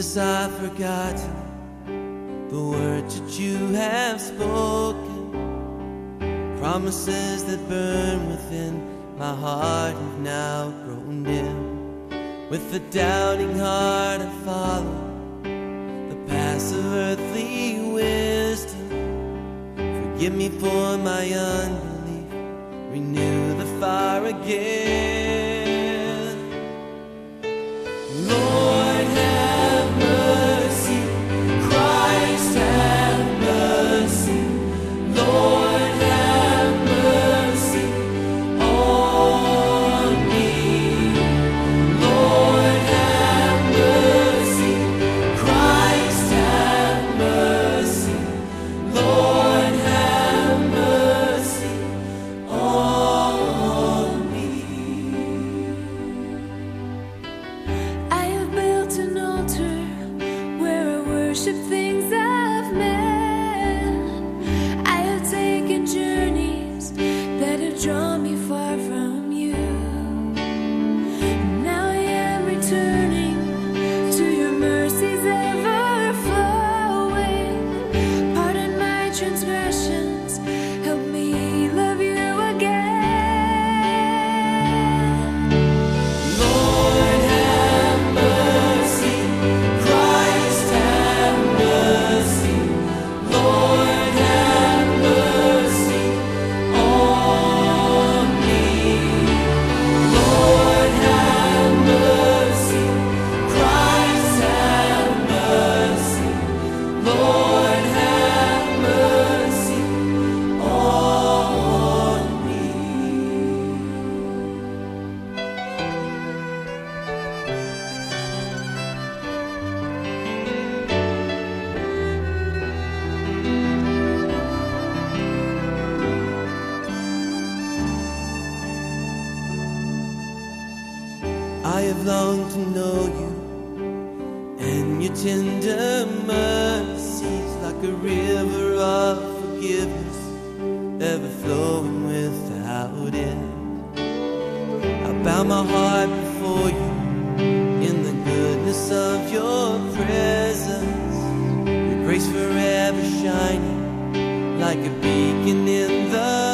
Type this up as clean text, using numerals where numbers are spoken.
Jesus, I've forgotten the words that you have spoken. Promises that burn within my heart have now grown dim. With a doubting heart I follow the paths of earthly wisdom. Forgive me for my unbelief, renew the fire again. Lord, have mercy. Christ, have mercy. Lord, have mercy on me. Lord, have mercy. Christ, have mercy. Lord, have mercy on me. I have built an altar where I worship things I've made. I have taken journeys that have drawn me far from you. Now I am returning to your mercies ever flowing. Pardon my transgressions, help me love you again. Lord, have mercy. Christ, have mercy. Lord, have mercy on me. Lord, have mercy. Christ, have mercy. Lord, have mercy on me. I have longed to know you and your tender mercies, like a river of forgiveness, ever flowing without end. I bow my heart before you in the goodness of your presence, your grace forever shining like a beacon in the